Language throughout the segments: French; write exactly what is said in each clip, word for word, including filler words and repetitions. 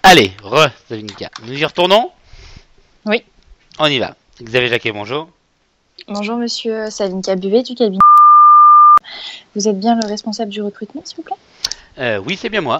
Allez, re, Savinka. Nous y retournons? Oui. On y va. Xavier Jacquet, bonjour. Bonjour monsieur Savinka Buvet du cabinet. Vous êtes bien le responsable du recrutement, s'il vous plaît? euh, Oui, c'est bien moi.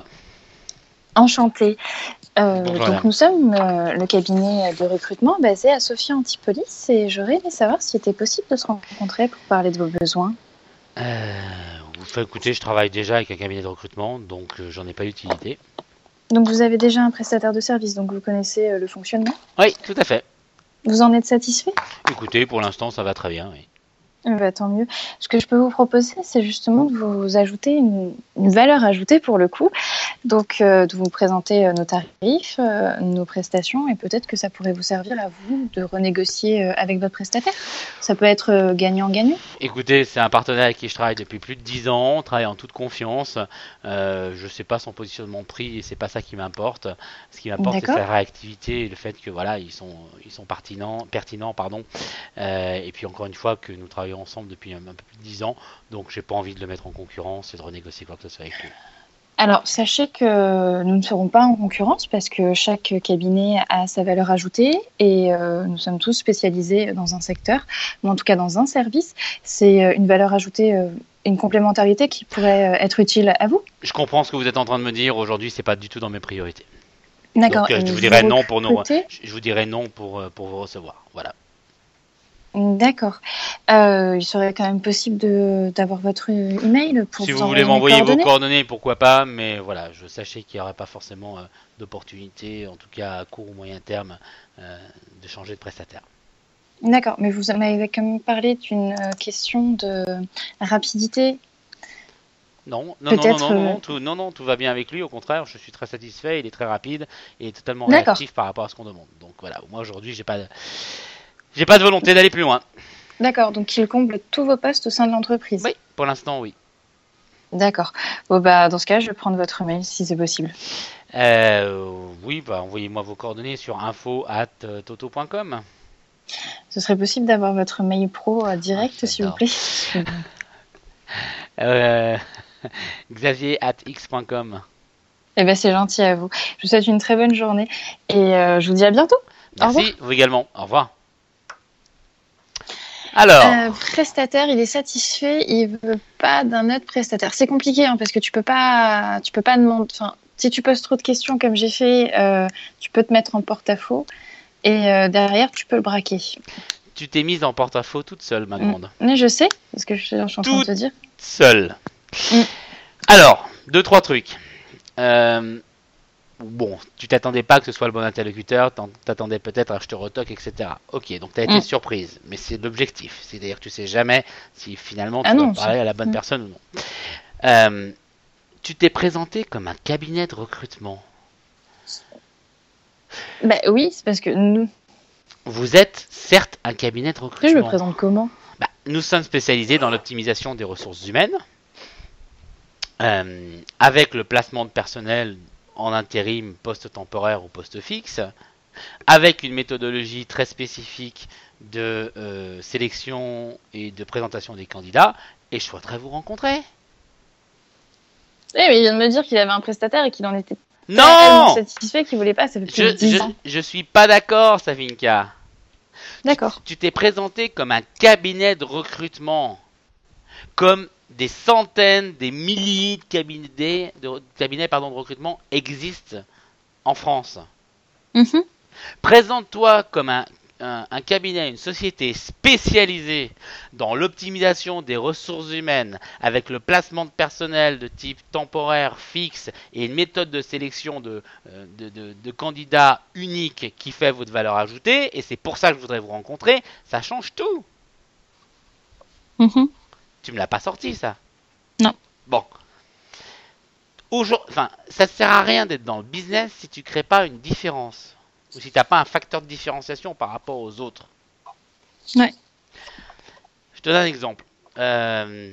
Enchanté. Euh, Bonjour, donc madame. nous sommes euh, le cabinet de recrutement basé à Sophia Antipolis et j'aurais aimé savoir s'il était possible de se rencontrer pour parler de vos besoins. Euh, vous faites écouter, je travaille déjà avec un cabinet de recrutement, donc euh, j'en ai pas d'utilité. Donc vous avez déjà un prestataire de service, donc vous connaissez euh, le fonctionnement. Oui, tout à fait. Vous en êtes satisfait? Écoutez, pour l'instant, ça va très bien. Oui. Eh ben, tant mieux. Ce que je peux vous proposer, c'est justement de vous ajouter une, une valeur ajoutée pour le coup. Donc, euh, de vous présenter euh, nos tarifs, euh, nos prestations, et peut-être que ça pourrait vous servir à vous de renégocier euh, avec votre prestataire. Ça peut être euh, gagnant-gagnant. Écoutez, c'est un partenaire avec qui je travaille depuis plus de dix ans, on travaille en toute confiance. Euh, je sais pas son positionnement de prix et c'est pas ça qui m'importe. Ce qui m'importe, c'est D'accord. sa réactivité et le fait que voilà, ils sont, ils sont pertinents, pertinents, pardon. Euh, et puis encore une fois que nous travaillons ensemble depuis un, un peu plus de dix ans, donc j'ai pas envie de le mettre en concurrence et de renégocier quoi que ce soit avec lui. Alors, sachez que nous ne serons pas en concurrence parce que chaque cabinet a sa valeur ajoutée et euh, nous sommes tous spécialisés dans un secteur, ou en tout cas dans un service. C'est euh, une valeur ajoutée, euh, une complémentarité qui pourrait euh, être utile à vous. Je comprends ce que vous êtes en train de me dire. Aujourd'hui, c'est pas du tout dans mes priorités. D'accord. Donc, euh, Et je vous vous dirais non pour nous, recrutez? je vous dirais non pour euh, pour vous recevoir. Voilà. D'accord. Euh, il serait quand même possible de d'avoir votre email pour Si vous vous voulez envoyer mes m'envoyer vos coordonnées. coordonnées, pourquoi pas, mais voilà, je sachez qu'il n'y aurait pas forcément euh, d'opportunité, en tout cas à court ou moyen terme, euh, de changer de prestataire. D'accord. Mais vous m'avez quand même parlé d'une euh, question de rapidité. Non, non, non, non, Peut-être. non, non, euh, non, tout, non, non, tout va bien avec lui. Au contraire, je suis très satisfait. Il est très rapide et totalement D'accord. réactif par rapport à ce qu'on demande. Donc voilà, moi aujourd'hui, j'ai pas, de, j'ai pas de volonté d'aller plus loin. D'accord. Donc il comble tous vos postes au sein de l'entreprise. Oui, pour l'instant, oui. D'accord. Bon bah dans ce cas, je vais prendre votre mail si c'est possible. Euh, oui, bah envoyez-moi vos coordonnées sur info at toto point com. Ce serait possible d'avoir votre mail pro euh, Ah, direct, s'il vous j'adore. plaît. Euh, Xavier at x point com. Eh ben c'est gentil à vous. Je vous souhaite une très bonne journée et euh, je vous dis à bientôt. Au revoir. Merci, vous également. Au revoir. Alors, Euh, prestataire, il est satisfait, il veut pas d'un autre prestataire. C'est compliqué hein, parce que tu peux pas, tu peux pas demander. Enfin, si tu poses trop de questions comme j'ai fait, euh, tu peux te mettre en porte-à-faux et euh, derrière tu peux le braquer. tu t'es mise en porte-à-faux toute seule, ma Mm. grande. Mais je sais, parce que je, je suis en train de Toute te dire. seule. Mm. Alors, deux, trois trucs. Euh, bon, tu t'attendais pas que ce soit le bon interlocuteur, t'attendais peut-être à je te retoque, et cetera. Ok, donc tu as été Mm. surprise, mais c'est l'objectif. C'est-à-dire que tu sais jamais si finalement tu Ah vas non. parler c'est- à la bonne Mm. personne ou non. Euh, tu t'es présenté comme un cabinet de recrutement. Bah oui, c'est parce que nous. Vous êtes certes un cabinet de Tu sais, je me recrutement. présente comment? Bah, nous sommes spécialisés dans l'optimisation des ressources humaines, euh, avec le placement de personnel en intérim, poste temporaire ou poste fixe, avec une méthodologie très spécifique de euh, sélection et de présentation des candidats, et je souhaiterais vous rencontrer. Eh mais il vient de me dire qu'il avait un prestataire et qu'il en était tellement Non, satisfait qu'il voulait pas. Ça fait plus je, de dix je, ans. je suis pas d'accord, Savinka. D'accord. Tu t'es présenté comme un cabinet de recrutement, comme des centaines, des milliers de cabinets de, cabinets, pardon, de recrutement existent en France. Mm-hmm. Présente-toi comme un, un, un cabinet, une société spécialisée dans l'optimisation des ressources humaines avec le placement de personnel de type temporaire, fixe et une méthode de sélection de, de, de, de candidats unique qui fait votre valeur ajoutée. Et c'est pour ça que je voudrais vous rencontrer. Ça change tout. Mm-hmm. Tu me l'as pas sorti, ça? Non. Bon. Enfin, ça ne sert à rien d'être dans le business si tu ne crées pas une différence. Ou si tu n'as pas un facteur de différenciation par rapport aux autres. Ouais. Je te donne un exemple. Euh,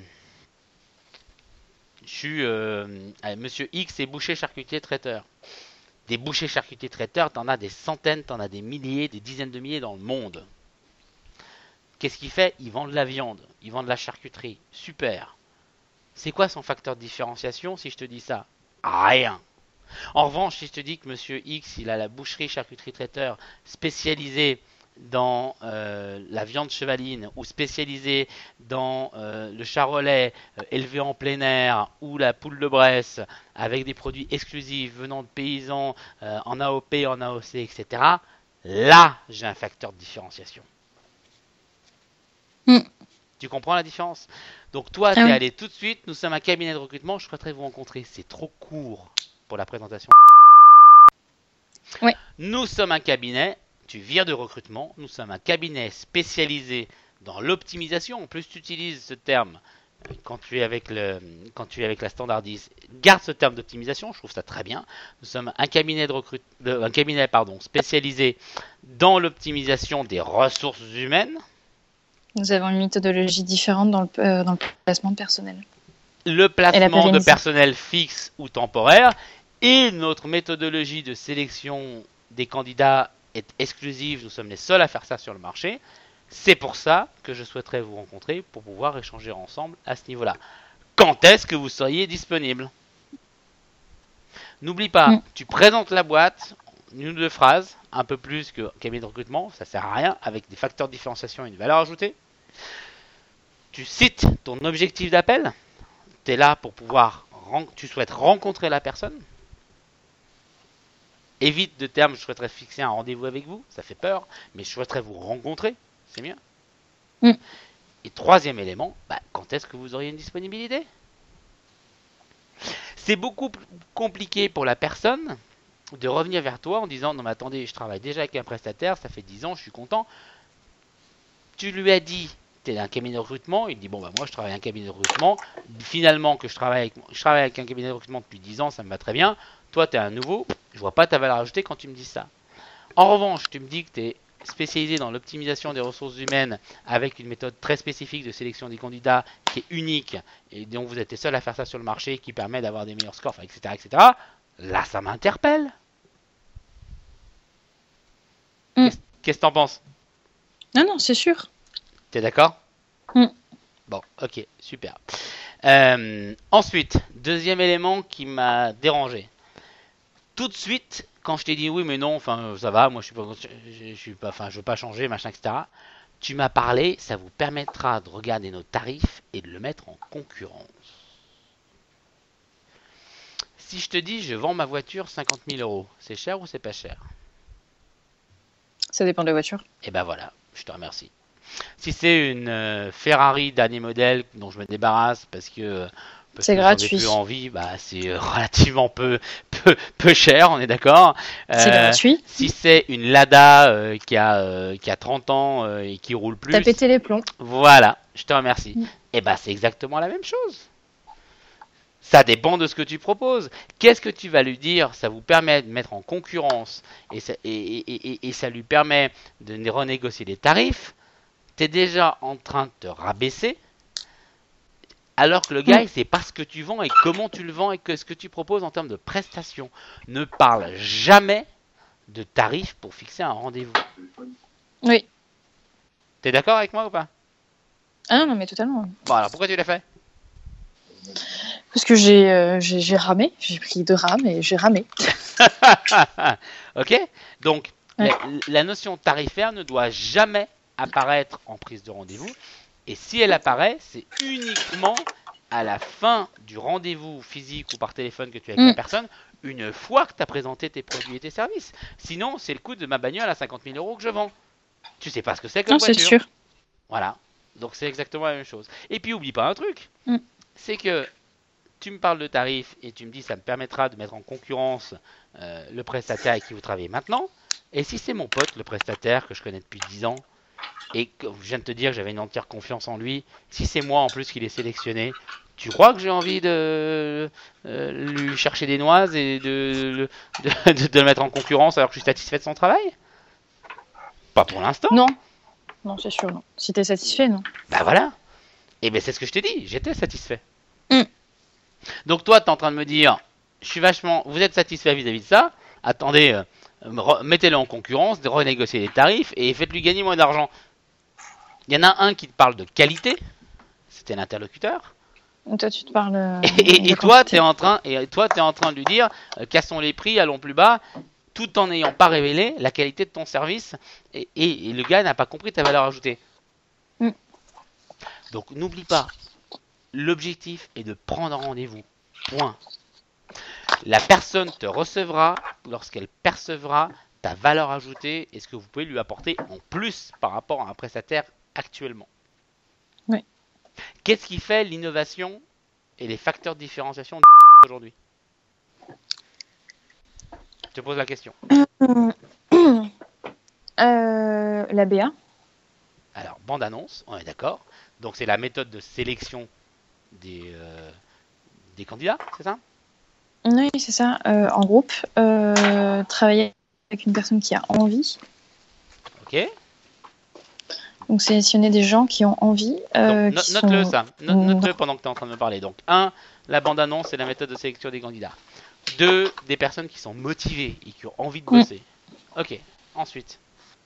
je suis euh, Monsieur X et boucher charcutier traiteur. Des bouchers charcutiers traiteurs, t'en as des centaines, t'en as des milliers, des dizaines de milliers dans le monde. Qu'est-ce qu'il fait? Il vend de la viande, il vend de la charcuterie. Super. C'est quoi son facteur de différenciation si je te dis ça? Rien. En revanche, si je te dis que Monsieur X, il a la boucherie charcuterie traiteur spécialisée dans euh, la viande chevaline ou spécialisée dans euh, le charolais euh, élevé en plein air ou la poule de Bresse avec des produits exclusifs venant de paysans euh, en A O P, en A O C, et cetera. Là, j'ai un facteur de différenciation. Mm. Tu comprends la différence? Donc toi, Ah tu es oui. allé tout de suite, nous sommes un cabinet de recrutement, je souhaiterais vous rencontrer. C'est trop court pour la présentation. Oui. Nous sommes un cabinet, tu vires de recrutement, nous sommes un cabinet spécialisé dans l'optimisation. En plus, tu utilises ce terme quand tu es avec, le, quand tu es avec la standardise. Garde ce terme d'optimisation, je trouve ça très bien. Nous sommes un cabinet, de recrute, de, un cabinet pardon, spécialisé dans l'optimisation des ressources humaines. Nous avons une méthodologie différente dans le, euh, dans le placement de personnel. Le placement de personnel fixe ou temporaire et notre méthodologie de sélection des candidats est exclusive. Nous sommes les seuls à faire ça sur le marché. C'est pour ça que je souhaiterais vous rencontrer pour pouvoir échanger ensemble à ce niveau-là. Quand est-ce que vous seriez disponible? N'oublie pas, mmh. tu présentes la boîte, une ou deux phrases, un peu plus que cabinet de recrutement, ça sert à rien, avec des facteurs de différenciation et une valeur ajoutée. Tu cites ton objectif d'appel. Tu es là pour pouvoir, tu souhaites rencontrer la personne. Évite de termes, je souhaiterais fixer un rendez-vous avec vous, ça fait peur, mais je souhaiterais vous rencontrer, c'est mieux. Mm. Et troisième élément, bah, quand est-ce que vous auriez une disponibilité? C'est beaucoup plus compliqué pour la personne de revenir vers toi en disant, non mais attendez, je travaille déjà avec un prestataire, ça fait dix ans, je suis content. Tu lui as dit, tu es un cabinet de recrutement, il dit, bon bah moi je travaille avec un cabinet de recrutement, finalement que je travaille avec, je travaille avec un cabinet de recrutement depuis dix ans, ça me va très bien. Toi, tu es un nouveau, je vois pas ta valeur ajoutée quand tu me dis ça. En revanche, tu me dis que tu es spécialisé dans l'optimisation des ressources humaines avec une méthode très spécifique de sélection des candidats qui est unique et dont vous êtes les seuls à faire ça sur le marché qui permet d'avoir des meilleurs scores, enfin, et cetera, et cetera. Là, ça m'interpelle. Mm. Qu'est-ce, qu'est-ce que t'en penses? Non, non, c'est sûr. T'es d'accord? Mm. Bon, ok, super. Euh, ensuite, deuxième élément qui m'a dérangé. Tout de suite, quand je t'ai dit oui, mais non, enfin, ça va, moi, je suis pas, je suis pas, enfin, je veux pas changer, machin, et cetera. Tu m'as parlé, ça vous permettra de regarder nos tarifs et de le mettre en concurrence. Si je te dis, je vends ma voiture cinquante mille euros, c'est cher ou c'est pas cher? Ça dépend de la voiture. Et ben voilà, je te remercie. Si c'est une euh, Ferrari dernier modèle dont je me débarrasse parce que Parce c'est que gratuit. J'en ai plus envie, bah, c'est relativement peu, peu, peu cher, on est d'accord. Euh, c'est gratuit. Si c'est une Lada euh, qui, a, euh, qui a trente ans euh, et qui roule plus. T'as pété les plombs. Voilà, je te remercie. Mm. Et bah, c'est exactement la même chose. Ça dépend de ce que tu proposes. Qu'est-ce que tu vas lui dire? Ça vous permet de mettre en concurrence et ça, et, et, et, et ça lui permet de renégocier les tarifs. Tu es déjà en train de te rabaisser. Alors que le gars, il sait pas ce que tu vends et comment tu le vends et que ce que tu proposes en termes de prestations. Ne parle jamais de tarifs pour fixer un rendez-vous. Oui. T'es d'accord avec moi ou pas? Ah non, mais totalement. Bon, alors pourquoi tu l'as fait? Parce que j'ai, euh, j'ai, j'ai ramé, j'ai pris deux rames et j'ai ramé. Ok. Donc, ouais. la, la notion tarifaire ne doit jamais apparaître en prise de rendez-vous. Et si elle apparaît, c'est uniquement à la fin du rendez-vous physique ou par téléphone que tu as avec mm. la personne, une fois que tu as présenté tes produits et tes services. Sinon, c'est le coût de ma bagnole à cinquante mille euros que je vends. Tu sais pas ce que c'est que non, voiture. C'est sûr. Voilà. Donc, c'est exactement la même chose. Et puis, oublie pas un truc. Mm. C'est que tu me parles de tarifs et tu me dis ça me permettra de mettre en concurrence euh, le prestataire avec qui vous travaillez maintenant. Et si c'est mon pote, le prestataire que je connais depuis dix ans, et que je viens de te dire que j'avais une entière confiance en lui, si c'est moi en plus qui l'ai sélectionné, tu crois que j'ai envie de euh, lui chercher des noises et de, de, de, de le mettre en concurrence alors que je suis satisfait de son travail? Pas pour l'instant. Non, non, c'est sûr, non. Si t'es satisfait, non. Bah voilà. Et ben c'est ce que je t'ai dit, j'étais satisfait. Mm. Donc toi, tu es en train de me dire, je suis vachement, vous êtes satisfait vis-à-vis de ça, attendez, euh, mettez-le en concurrence, renégociez les tarifs et faites-lui gagner moins d'argent. Il y en a un qui te parle de qualité, c'était l'interlocuteur, Toi, tu te parles. euh, Et, et- de et toi, quantité. tu es en train, et toi, t'es en train de lui dire, euh, cassons les prix, allons plus bas, tout en n'ayant pas révélé la qualité de ton service. Et, et- et le gars n'a pas compris ta valeur ajoutée. Mm. Donc n'oublie pas, l'objectif est de prendre rendez-vous. Point. La personne te recevra lorsqu'elle percevra ta valeur ajoutée et ce que vous pouvez lui apporter en plus par rapport à un prestataire actuellement. Oui. Qu'est-ce qui fait l'innovation et les facteurs de différenciation aujourd'hui? Je te pose la question. Euh, euh, la B A. Alors, bande-annonce, on est d'accord. Donc c'est la méthode de sélection des, euh, des candidats, c'est ça? Oui, c'est ça. Euh, en groupe, euh, travailler avec une personne qui a envie. Ok. Donc sélectionner des gens qui ont envie. Euh, Donc no- qui note-le sont... ça. No- note-le pendant que tu es en train de me parler. Donc un, la bande-annonce et la méthode de sélection des candidats. Deux, des personnes qui sont motivées et qui ont envie de bosser. Ok. Ensuite.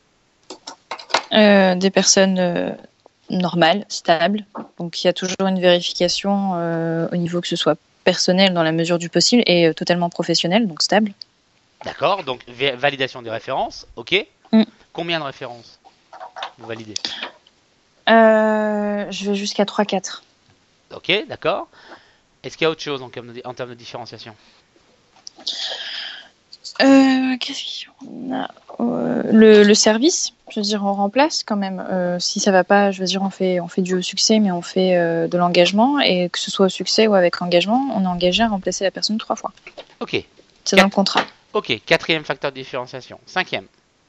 Euh, des personnes euh, normales, stables. Donc il y a toujours une vérification euh, au niveau que ce soit personnel dans la mesure du possible et euh, totalement professionnel, donc stable. D'accord. Donc va- validation des références. Ok. Mm. Combien de références vous validez? Euh, je vais jusqu'à trois quatre. Ok. D'accord. Est-ce qu'il y a autre chose en termes de, en termes de différenciation? Euh, Qu'est-ce qu'on a euh, le, le service, je veux dire, on remplace quand même. Euh, si ça va pas, je veux dire, on fait, on fait du au succès, mais on fait euh, de l'engagement. Et que ce soit au succès ou avec l'engagement, on est engagé à remplacer la personne trois fois. Ok. C'est dans le contrat. Ok. Quatrième facteur de différenciation. Cinquième.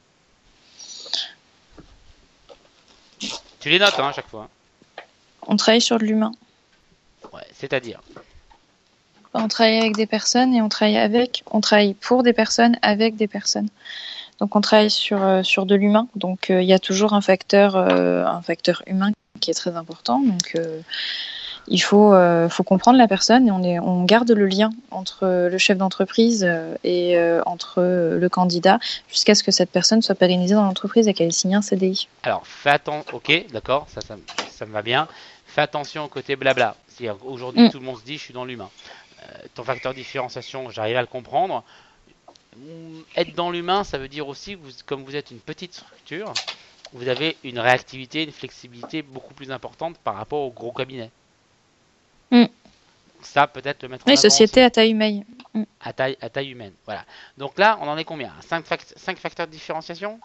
Tu les notes hein, à chaque fois. On travaille sur de l'humain. Ouais. C'est-à-dire. On travaille avec des personnes et on travaille avec, on travaille pour des personnes, avec des personnes. Donc on travaille sur, euh, sur de l'humain. Donc euh, il y a toujours un facteur, euh, un facteur humain qui est très important. Donc euh, il faut, euh, faut comprendre la personne et on, est, on garde le lien entre le chef d'entreprise et euh, entre le candidat jusqu'à ce que cette personne soit pérennisée dans l'entreprise et qu'elle signe un C D I. Alors, fais attention. Ok, d'accord, ça, ça, ça me va bien. Fais attention au côté blabla. C'est-à-dire qu'aujourd'hui, Mm. tout le monde se dit je suis dans l'humain. Euh, ton facteur de différenciation, j'arrive à le comprendre. Mm, Être dans l'humain, ça veut dire aussi que vous, comme vous êtes une petite structure, vous avez une réactivité, une flexibilité beaucoup plus importante par rapport au gros cabinet. Mm. Ça, peut-être le mettre en Les avant sociétés aussi. à taille humaine. Mm. À taille, à taille humaine. Voilà. Donc là, on en est combien? cinq facteurs de différenciation?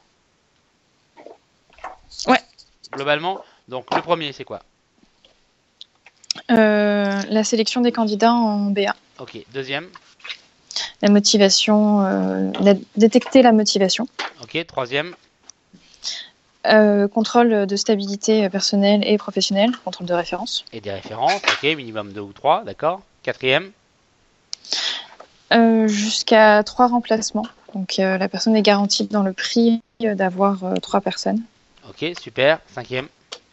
Ouais. Globalement. Donc le premier, c'est quoi? Euh, la sélection des candidats en B A. Ok. Deuxième. La motivation, euh, la- détecter la motivation. Ok. Troisième. Euh, contrôle de stabilité personnelle et professionnelle, contrôle de référence. Et des références. Ok. Minimum deux ou trois. D'accord. Quatrième. Euh, jusqu'à trois remplacements. Donc euh, la personne est garantie dans le prix d'avoir euh, trois personnes. Ok. Super. Cinquième.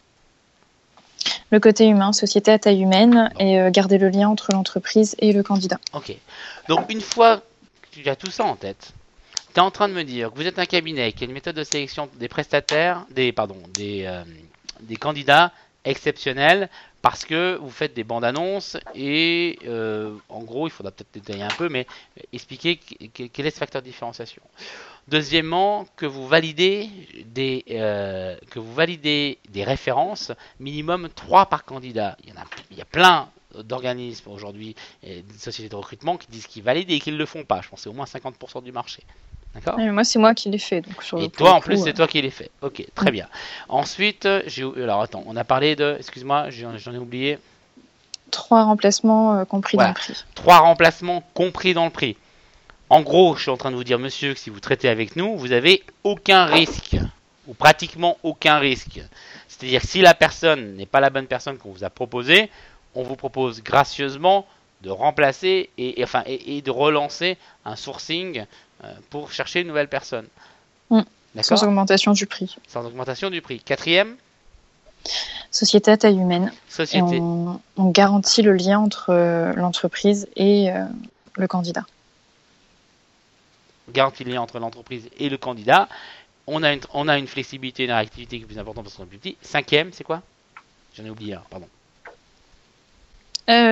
Le côté humain, société à taille humaine, bon. Et euh, garder le lien entre l'entreprise et le candidat. Ok. Donc une fois que tu as tout ça en tête, tu es en train de me dire que vous êtes un cabinet qui a une méthode de sélection des prestataires, des, pardon, des, euh, des candidats exceptionnels parce que vous faites des bandes annonces et euh, en gros, il faudra peut-être détailler un peu, mais expliquer quel est ce facteur de différenciation. Deuxièmement, que vous validez des, euh, que vous validez des références, minimum trois par candidat. Il y, en a, il y a plein d'organismes aujourd'hui, et des sociétés de recrutement qui disent qu'ils valident et qu'ils ne le font pas. Je pense que c'est au moins cinquante pour cent du marché. D'accord ? Et moi, c'est moi qui l'ai fait. Donc sur et le toi, en coup, plus, euh... c'est toi qui l'ai fait. Ok, très mmh. bien. Ensuite, j'ai... alors attends, on a parlé de... Excuse-moi, j'en ai oublié. Trois remplacements euh, compris voilà. dans le prix. Trois remplacements compris dans le prix. En gros, je suis en train de vous dire, monsieur, que si vous traitez avec nous, vous n'avez aucun risque, ou pratiquement aucun risque. C'est-à-dire que si la personne n'est pas la bonne personne qu'on vous a proposée, on vous propose gracieusement de remplacer et, et, enfin, et, et de relancer un sourcing euh, pour chercher une nouvelle personne. Mmh. Sans augmentation du prix. Sans augmentation du prix. Quatrième ? Société à taille humaine. Société. Et on, on garantit le lien entre euh, l'entreprise et euh, le candidat. Garantit le lien entre l'entreprise et le candidat. On a une, on a une flexibilité et une réactivité qui est plus importante parce qu'on est plus petit. Cinquième, c'est quoi ? J'en ai oublié un, pardon. Euh,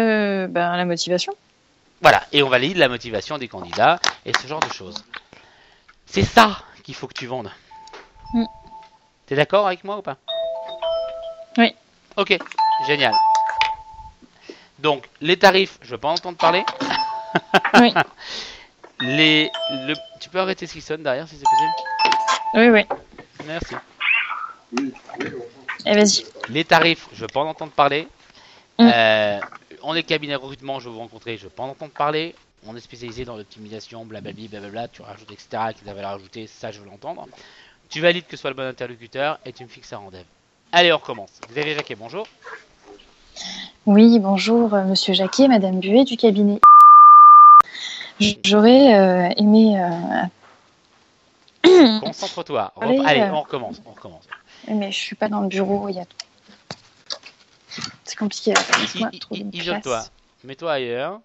ben, la motivation. Voilà, et on valide la motivation des candidats et ce genre de choses. C'est ça qu'il faut que tu vendes. Mm. T'es d'accord avec moi ou pas? Oui. Ok, génial. Donc, les tarifs, je veux pas en entendre parler. Oui. Les, le, tu peux arrêter ce qui sonne derrière si c'est possible? Oui, oui. Merci. Et vas-y. Les tarifs, je veux pas en entendre parler. Mm. Euh, on est cabinet de recrutement, je veux vous rencontrer, je veux pas en entendre parler. On est spécialisé dans l'optimisation, blablabla, blablabla, tu rajoutes, et cetera, qui t'avait rajouté, ça je veux l'entendre. Tu valides que ce soit le bon interlocuteur et tu me fixes un rendez-vous. Allez, on recommence. Xavier Jacquet, bonjour. Oui, bonjour, euh, monsieur Jacquet, madame Buet du cabinet. J'aurais euh, aimé. Euh... Concentre-toi. Allez, Rep- Allez, euh, on recommence. On recommence. Mais je suis pas dans le bureau, il y a. C'est compliqué là, laisse-moi I- trouver i- une Isole-toi. place. Mets-toi ailleurs.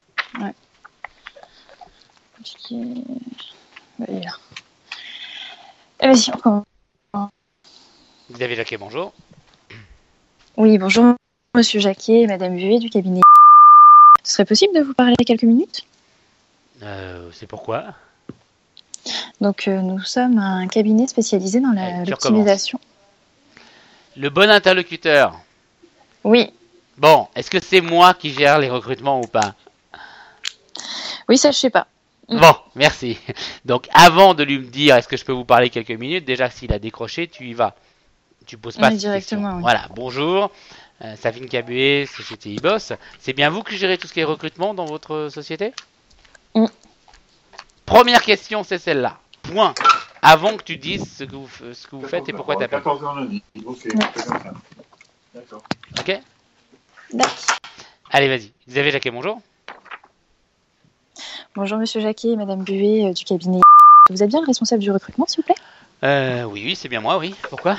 Compliqué. Ouais, il est là. Et vas-y, on recommence. Xavier Jacquet, bonjour. Oui, bonjour, monsieur Jacquet, madame Buet du cabinet. Ce serait possible de vous parler quelques minutes? Euh, c'est pourquoi? Donc, euh, nous sommes un cabinet spécialisé dans la- Allez, tu l'optimisation. Le bon interlocuteur. Oui, Bon, est-ce que c'est moi qui gère les recrutements ou pas? oui, ça je sais pas. Mm. Bon, merci. Donc, avant de lui dire est-ce que je peux vous parler quelques minutes, déjà s'il a décroché, tu y vas. Tu poses pas Oui, cette directement, question. oui. Voilà, bonjour. Euh, Safine Cabuet, société Ibos. C'est bien vous qui gérez tout ce qui est recrutement dans votre société? Mm. Première question, c'est celle-là. Point. Avant que tu dises ce que vous, f- ce que vous faites et pourquoi tu appelles. quatorze heures lundi. Ok, Ouais. c'est comme ça. D'accord. Ok? D'accord. Allez, vas-y. Xavier Jacquet, bonjour. Bonjour, monsieur Jacquet, madame Buet euh, du cabinet. Vous êtes bien le responsable du recrutement, s'il vous plaît? Euh, oui, oui, c'est bien moi, oui. Pourquoi?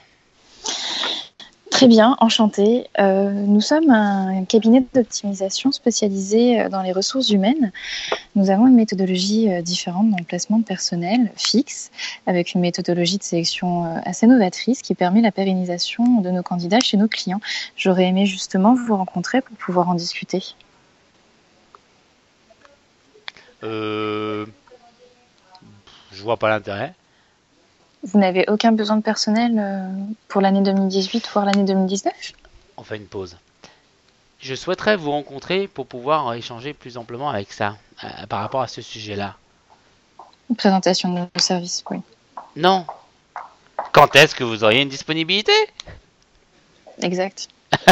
Très bien, enchanté. Euh, nous sommes un cabinet d'optimisation spécialisé euh, dans les ressources humaines. Nous avons une méthodologie euh, différente dans le placement de personnel fixe, avec une méthodologie de sélection euh, assez novatrice qui permet la pérennisation de nos candidats chez nos clients. J'aurais aimé justement vous rencontrer pour pouvoir en discuter. Euh... Je vois pas l'intérêt. Vous n'avez aucun besoin de personnel euh, pour l'année deux mille dix-huit, voire l'année deux mille dix-neuf? On fait une pause. Je souhaiterais vous rencontrer pour pouvoir échanger plus amplement avec ça, euh, par rapport à ce sujet-là. Une présentation de nos services, oui. Non. Quand est-ce que vous auriez une disponibilité? Exact.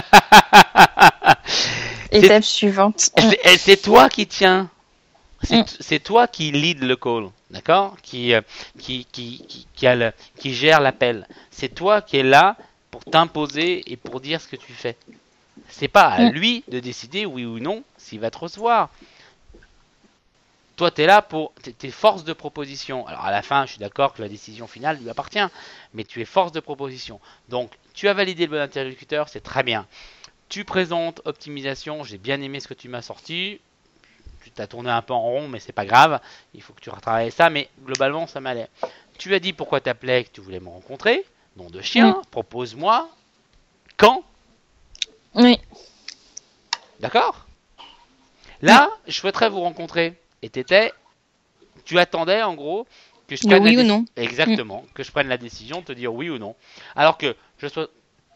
C'est- Étape suivante. C'est et c'est toi qui tiens. C'est Mm. c'est toi qui lead le call, d'accord? Qui, euh, qui, qui, qui, qui, a le- qui gère l'appel. C'est toi qui es là pour t'imposer et pour dire ce que tu fais. C'est pas à Mm. lui de décider oui ou non s'il va te recevoir. Toi, tu es là pour. Tu es force de proposition. Alors, à la fin, je suis d'accord que la décision finale lui appartient, mais tu es force de proposition. Donc, tu as validé le bon interlocuteur, c'est très bien. Tu présentes optimisation, j'ai bien aimé ce que tu m'as sorti. Tu t'as tourné un peu en rond, mais c'est pas grave. Il faut que tu retravailles ça, mais globalement, ça m'allait. Tu as dit pourquoi t'appelais, que tu voulais me rencontrer. Nom de chien, propose-moi. Quand? Oui. D'accord? Là, je souhaiterais vous rencontrer. Et t'étais, tu attendais en gros que je Le prenne oui la ou déci- non. Exactement, que je prenne la décision de te dire oui ou non. Alors que je sois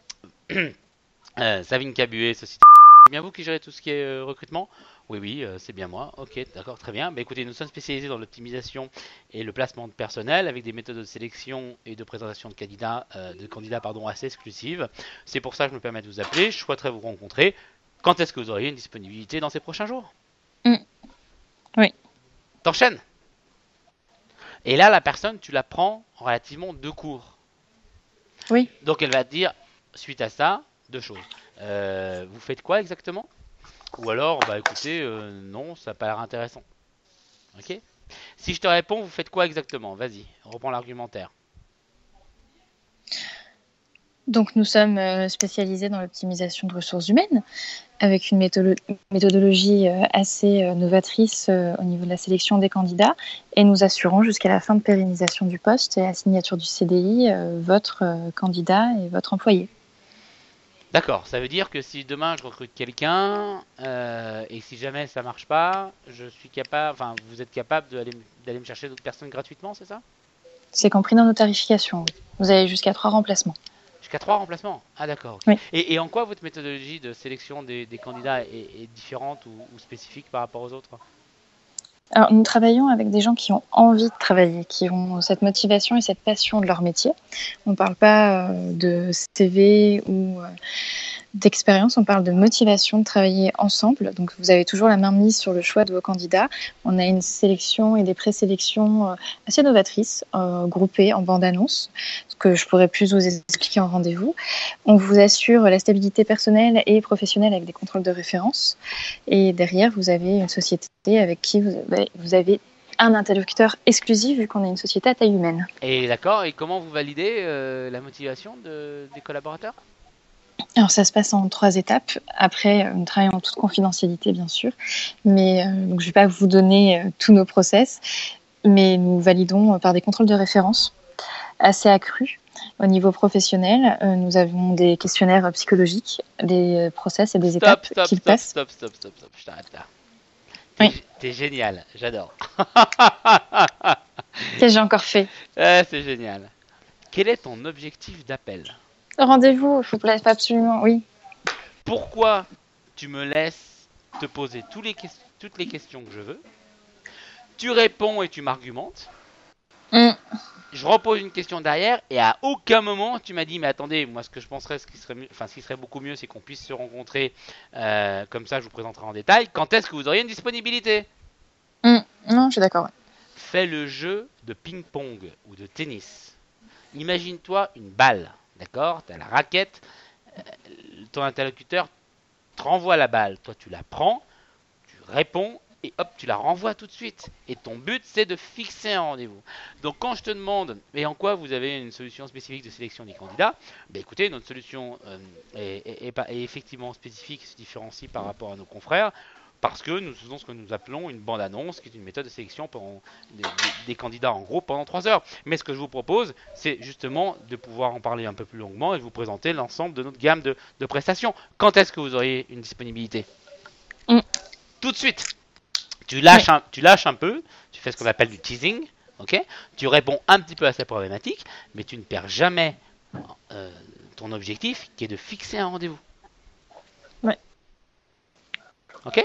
euh, Savine Cabuet, société. C'est bien vous qui gérez tout ce qui est euh, recrutement? Oui, oui, euh, c'est bien moi. Ok, d'accord, très bien. Bah, écoutez, nous sommes spécialisés dans l'optimisation et le placement de personnel avec des méthodes de sélection et de présentation de candidats, euh, de candidats pardon, assez exclusives. C'est pour ça que je me permets de vous appeler. Je souhaiterais vous rencontrer. Quand est-ce que vous auriez une disponibilité dans ces prochains jours? Mm. Oui. T'enchaînes. Et là, la personne, tu la prends relativement de court. Oui. Donc, elle va te dire, suite à ça, deux choses. Euh, vous faites quoi exactement? Ou alors, bah écoutez, euh, non, ça n'a pas l'air intéressant. Ok? Si je te réponds, vous faites quoi exactement? Vas-y, reprends l'argumentaire. Donc, nous sommes euh, spécialisés dans l'optimisation de ressources humaines avec une métholo- méthodologie euh, assez euh, novatrice euh, au niveau de la sélection des candidats et nous assurons jusqu'à la fin de pérennisation du poste et la signature du C D I euh, votre euh, candidat et votre employé. D'accord, ça veut dire que si demain je recrute quelqu'un euh, et si jamais ça marche pas, je suis capable, enfin vous êtes capable d'aller d'aller me chercher d'autres personnes gratuitement, c'est ça? C'est compris dans nos tarifications. Oui. Vous avez jusqu'à trois remplacements. Jusqu'à trois remplacements? Ah d'accord. Ok. Oui. Et, et en quoi votre méthodologie de sélection des, des candidats est, est différente ou, ou spécifique par rapport aux autres? Alors, nous travaillons avec des gens qui ont envie de travailler, qui ont cette motivation et cette passion de leur métier. On ne parle pas euh, de C V ou euh, d'expérience, on parle de motivation de travailler ensemble. Donc, vous avez toujours la main mise sur le choix de vos candidats. On a une sélection et des présélections euh, assez novatrices, euh, groupées en bande-annonce, ce que je pourrais plus vous expliquer en rendez-vous. On vous assure la stabilité personnelle et professionnelle avec des contrôles de référence. Et derrière, vous avez une société avec qui vous avez, vous avez un interlocuteur exclusif vu qu'on est une société à taille humaine. Et d'accord, et comment vous validez euh, la motivation de, des collaborateurs? Alors ça se passe en trois étapes. Après, nous travaillons en toute confidentialité bien sûr, mais euh, donc je ne vais pas vous donner euh, tous nos process, mais nous validons euh, par des contrôles de référence assez accrus. Au niveau professionnel, euh, nous avons des questionnaires psychologiques, des process et des Stop, étapes stop, qu'ils stop, passent. stop, stop, stop, stop, je t'arrête là. T'es, Oui. T'es génial, j'adore. Qu'est-ce que j'ai encore fait? Ah, c'est génial. Quel est ton objectif d'appel? Rendez-vous, il faut absolument, oui. Pourquoi tu me laisses te poser tous les que- toutes les questions que je veux? Tu réponds et tu m'argumentes. Mm. Je repose une question derrière et à aucun moment tu m'as dit mais attendez, moi ce que je penserais, ce qui serait, mieux, enfin, ce qui serait beaucoup mieux, c'est qu'on puisse se rencontrer euh, comme ça, je vous présenterai en détail. Quand est-ce que vous auriez une disponibilité? Mm. Non, je suis d'accord. Ouais. Fais le jeu de ping-pong ou de tennis. Imagine-toi une balle, d'accord? Tu as la raquette, euh, ton interlocuteur te renvoie la balle, toi tu la prends, tu réponds et hop, tu la renvoies tout de suite. Et ton but, c'est de fixer un rendez-vous. Donc quand je te demande, et en quoi vous avez une solution spécifique de sélection des candidats, ben écoutez, notre solution euh, est, est, est, est effectivement spécifique, se différencie par rapport à nos confrères, parce que nous faisons ce que nous appelons une bande-annonce, qui est une méthode de sélection pendant des, des, des candidats en groupe pendant trois heures. Mais ce que je vous propose, c'est justement de pouvoir en parler un peu plus longuement et de vous présenter l'ensemble de notre gamme de, de prestations. Quand est-ce que vous auriez une disponibilité? Mm. Tout de suite. Tu lâches, Ouais. un, tu lâches un peu, tu fais ce qu'on appelle du teasing, ok? Tu réponds un petit peu à cette problématique, mais tu ne perds jamais euh, ton objectif qui est de fixer un rendez-vous. Ouais. Ok?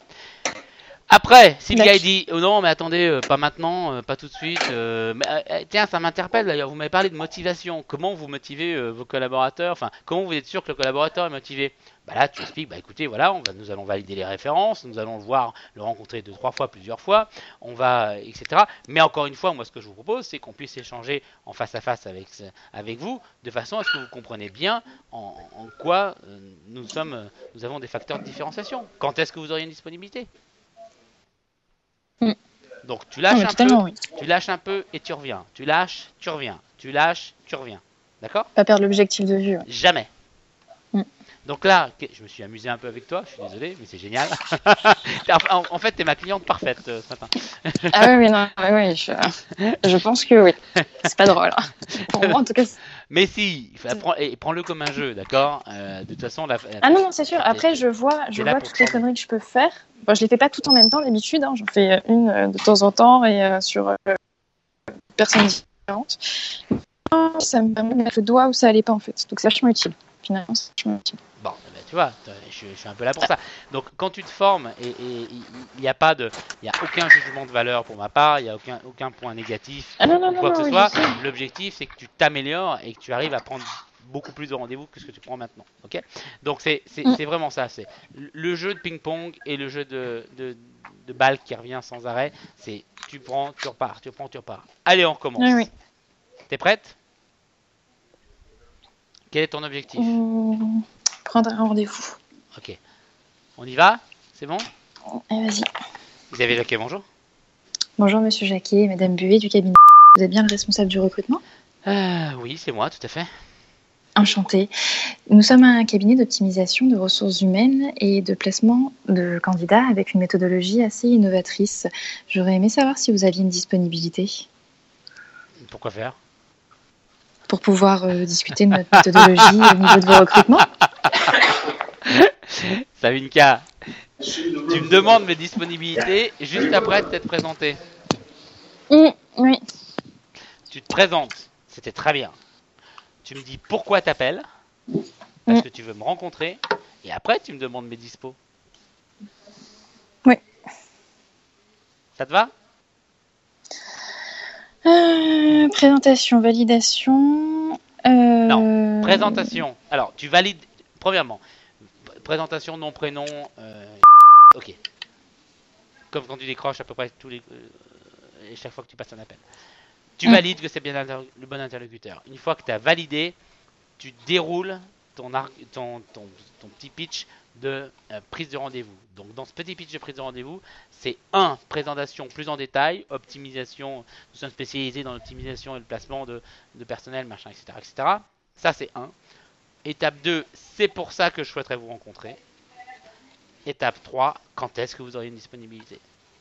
Après, si le gars D'accord. il dit oh non mais attendez, euh, pas maintenant, euh, pas tout de suite, euh, mais, euh, tiens ça m'interpelle d'ailleurs, vous m'avez parlé de motivation, comment vous motivez euh, vos collaborateurs, enfin comment vous êtes sûr que le collaborateur est motivé? Bah là tu expliques, bah écoutez voilà, on va, nous allons valider les références, nous allons le voir, le rencontrer deux, trois fois, plusieurs fois, on va, et cetera. Mais encore une fois, moi ce que je vous propose, c'est qu'on puisse échanger en face à face avec, avec vous, de façon à ce que vous compreniez bien en, en quoi euh, nous sommes, euh, nous avons des facteurs de différenciation. Quand est-ce que vous auriez une disponibilité? Mm. Donc tu lâches Non, mais un totalement, peu, oui. tu lâches un peu et tu reviens. Tu lâches, tu reviens. Tu lâches, tu reviens. D'accord? Pas perdre l'objectif de vue. Ouais. Jamais. Mm. Donc là, je me suis amusé un peu avec toi, je suis désolé, mais c'est génial. en, en fait, t'es ma cliente parfaite euh, ce matin. Ah oui, oui, non, oui, oui, je, je pense que oui. C'est pas drôle. Hein. Pour moi, en tout cas. C'est... Mais si, prends, et prends-le comme un jeu, d'accord? euh, De toute façon, la, la, Ah non, non, c'est sûr. Après, je vois, je là vois pour toutes les prendre. conneries que je peux faire. Bon, je les fais pas toutes en même temps d'habitude. Hein. J'en fais une euh, de temps en temps et euh, sur euh, personnes différentes. Ça me permet de mettre le doigt où ça allait pas en fait. Donc c'est vachement utile. Finalement, c'est vachement utile. Bon, eh ben, tu vois, je, je suis un peu là pour ça. Donc, quand tu te formes, et il n'y a pas de, il y a aucun jugement de valeur pour ma part, il n'y a aucun, aucun point négatif Ah non, non, ou non, quoi non, que ce oui, soit. je sais. L'objectif, c'est que tu t'améliores et que tu arrives à prendre beaucoup plus de rendez-vous que ce que tu prends maintenant. Ok? Donc, c'est, c'est, Mm. c'est vraiment ça. C'est le jeu de ping-pong et le jeu de, de, de balle qui revient sans arrêt. C'est tu prends, tu repars, tu prends, tu repars. Allez, on recommence. Oui, oui. T'es prête? Quel est ton objectif? Mmh, prendre un rendez-vous. Ok. On y va? C'est bon? Allez, vas-y. Xavier Jacquet, bonjour. Bonjour, monsieur Jacquet, madame Buet du cabinet. Vous êtes bien le responsable du recrutement? Euh, oui, c'est moi, tout à fait. Enchantée. Nous sommes un cabinet d'optimisation de ressources humaines et de placement de candidats avec une méthodologie assez innovatrice. J'aurais aimé savoir si vous aviez une disponibilité Pourquoi faire? pour pouvoir euh, discuter de notre méthodologie au niveau de vos recrutements. Savinka, tu me demandes mes disponibilités juste après t'être présenté. Mmh, oui. Tu te présentes, c'était très bien. Tu me dis pourquoi t'appelles, parce Mm. que tu veux me rencontrer, et après tu me demandes mes dispos. Oui. Ça te va? Euh, présentation, validation. Euh... Non, présentation. Alors, tu valides, premièrement, présentation, nom, prénom, euh, ok. Comme quand tu décroches à peu près tous les, euh, et chaque fois que tu passes un appel. Tu Mm. valides que c'est bien le bon interlocuteur. Une fois que tu as validé, tu déroules ton, ton, ton, ton petit pitch de euh, prise de rendez-vous. Donc dans ce petit pitch de prise de rendez-vous, c'est un, présentation plus en détail, optimisation, nous sommes spécialisés dans l'optimisation et le placement de, de personnel, machin, et cetera, et cetera. Ça c'est un. Étape deux, c'est pour ça que je souhaiterais vous rencontrer. Étape trois, quand est-ce que vous aurez une disponibilité?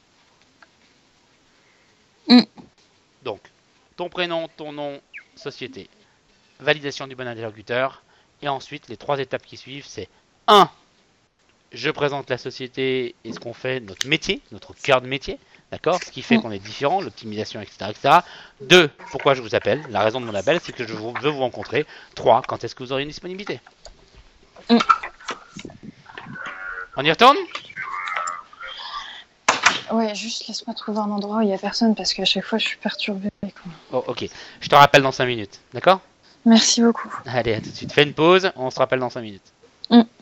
Mm. Donc, ton prénom, ton nom, société, validation du bon interlocuteur, et ensuite les trois étapes qui suivent, c'est un, je présente la société et ce qu'on fait, notre métier, notre cœur de métier, d'accord, ce qui fait qu'on est différent, l'optimisation, et cetera, et cetera. deux, pourquoi je vous appelle, la raison de mon appel, c'est que je veux vous rencontrer. trois, quand est-ce que vous aurez une disponibilité? Mm. On y retourne? Ouais, juste laisse-moi trouver un endroit où il n'y a personne parce qu'à chaque fois je suis perturbée. Quoi. Oh, ok, je te rappelle dans cinq minutes, d'accord? Merci beaucoup. Allez, à tout de suite. Fais une pause, on se rappelle dans cinq minutes. Mm.